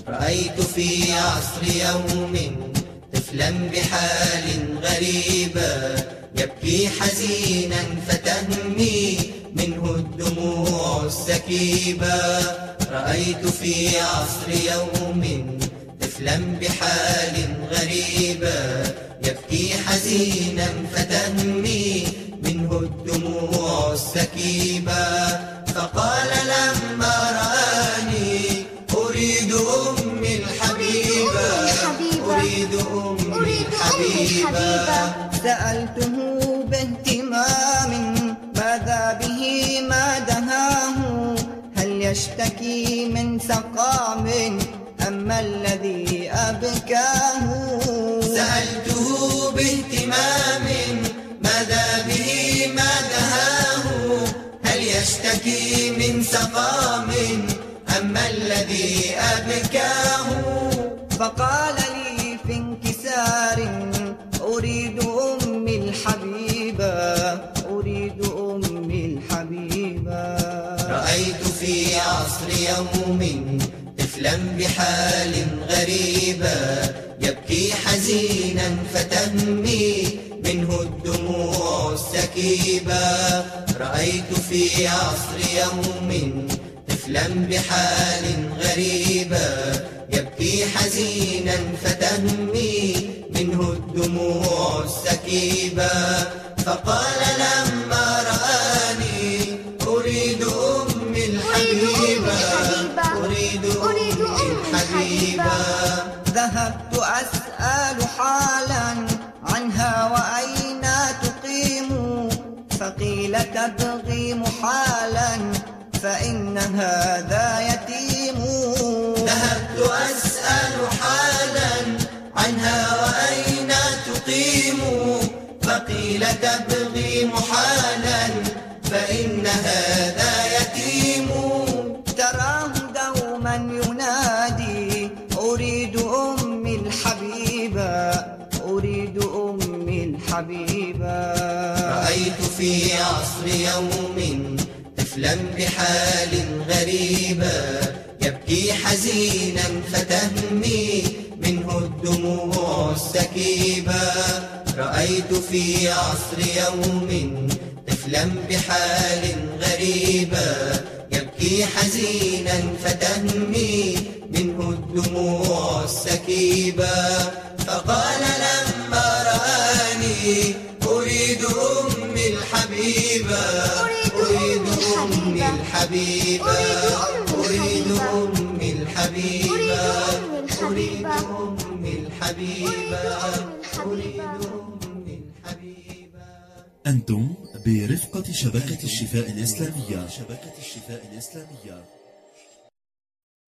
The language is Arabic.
رأيت في عصر يوم طفلا بحال غريبة يبكي حزينا فتهمي منه الدموع السكيبة. رأيت في عصر يوم طفلا بحال غريبة يبكي حزينا فتهمي منه الدموع السكيبة. فقال لما رآني أريد أمي الحبيبة، أريد أمي الحبيبة. سألته باهتمام ماذا به ما دهاه، هل يشتكي من سقام أما الذي أبكاه. سألته باهتمام ماذا به ما دهاه، هل يشتكي من سقام أما الذي أبكاه. فقال لي في انكسار أريد أمي الحبيبة، أريد أمي الحبيبة. رأيت في عصر يوم طفلا بحال غريبة يبكي حزينا فتهمي منه الدموع السكيبة. رأيت في عصر يوم طفلا بحال غريبة يبكي حزينا فتهمي منه الدموع السكيبة. فقال لما رآني أريد أمي الحبيبة، أريد أمي الحبيبة. ذهبت أسأل حالا عنها وأين تقيم، فقيل تبغي محالا فإن هذا يتيم. ذهبت أسأل حالا عنها وأين تقيم، فقيل تبغي محالا فإن هذا يتيم. تراه دوما ينادي أريد أمي الحبيبة، أريد أمي الحبيبة. رأيت في عصر يوم طفلا بحال غريبة يبكي حزينا فتهمي منه الدموع السكيبة. رأيت في عصر يوم طفلا بحال غريبة يبكي حزينا فتهمي منه الدموع السكيبة. فقال لما رآني أريد أمي الحبيبة، أريد أمي الحبيبة، أريد أمي الحبيبة، أريد أمي الحبيبة، أريد أمي الحبيبة. أنتم برفقة شبكة الشفاء الإسلامية.